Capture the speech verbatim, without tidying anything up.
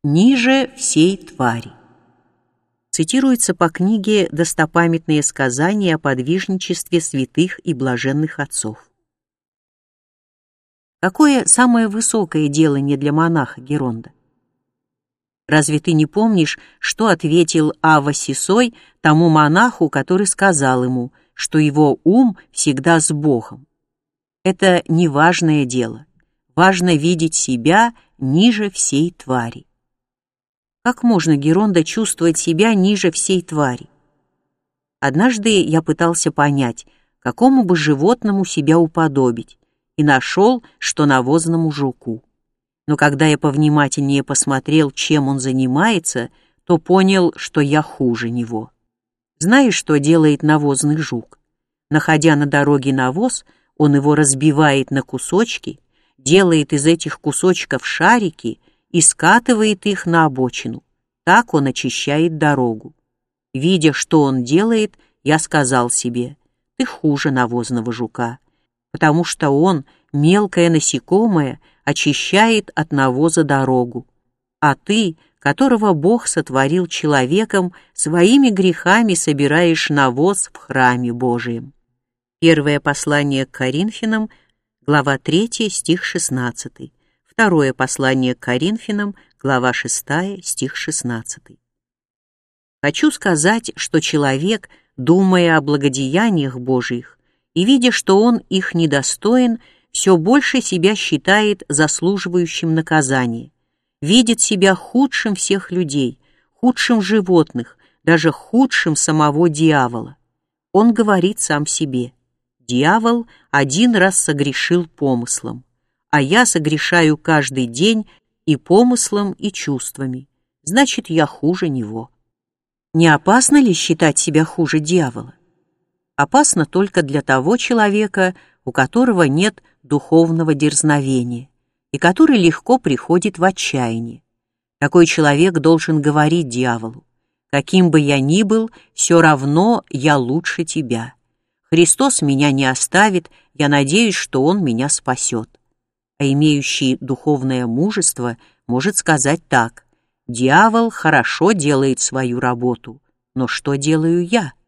ниже всей твари. Цитируется по книге «Достопамятные сказания о подвижничестве святых и блаженных отцов». Какое самое высокое делание для монаха Геронда? Разве ты не помнишь, что ответил Ава Сисой тому монаху, который сказал ему, что его ум всегда с Богом? Это не важное дело. Важно видеть себя ниже всей твари. Как можно, Геронда, чувствовать себя ниже всей твари? Однажды я пытался понять, какому бы животному себя уподобить, и нашел, что навозному жуку. Но когда я повнимательнее посмотрел, чем он занимается, то понял, что я хуже него. Знаешь, что делает навозный жук? Находя на дороге навоз, он его разбивает на кусочки, делает из этих кусочков шарики и скатывает их на обочину. Так он очищает дорогу. Видя, что он делает, я сказал себе: ты хуже навозного жука, потому что он, мелкое насекомое, очищает от навоза дорогу, а ты, которого Бог сотворил человеком, своими грехами собираешь навоз в храме Божием. Первое послание к Коринфянам, глава третья, стих шестнадцатый. Второе послание к Коринфянам, глава шестая, стих шестнадцатый. Хочу сказать, что человек, думая о благодеяниях Божиих и видя, что он их недостоин, все больше себя считает заслуживающим наказания, видит себя худшим всех людей, худшим животных, даже худшим самого дьявола. Он говорит сам себе: дьявол один раз согрешил помыслом, а я согрешаю каждый день и помыслом, и чувствами, значит, я хуже него. Не опасно ли считать себя хуже дьявола? Опасно только для того человека, у которого нет духовного дерзновения и который легко приходит в отчаяние. Такой человек должен говорить дьяволу: каким бы я ни был, все равно я лучше тебя. Христос меня не оставит, я надеюсь, что Он меня спасет. А имеющий духовное мужество может сказать так: дьявол хорошо делает свою работу, но что делаю я?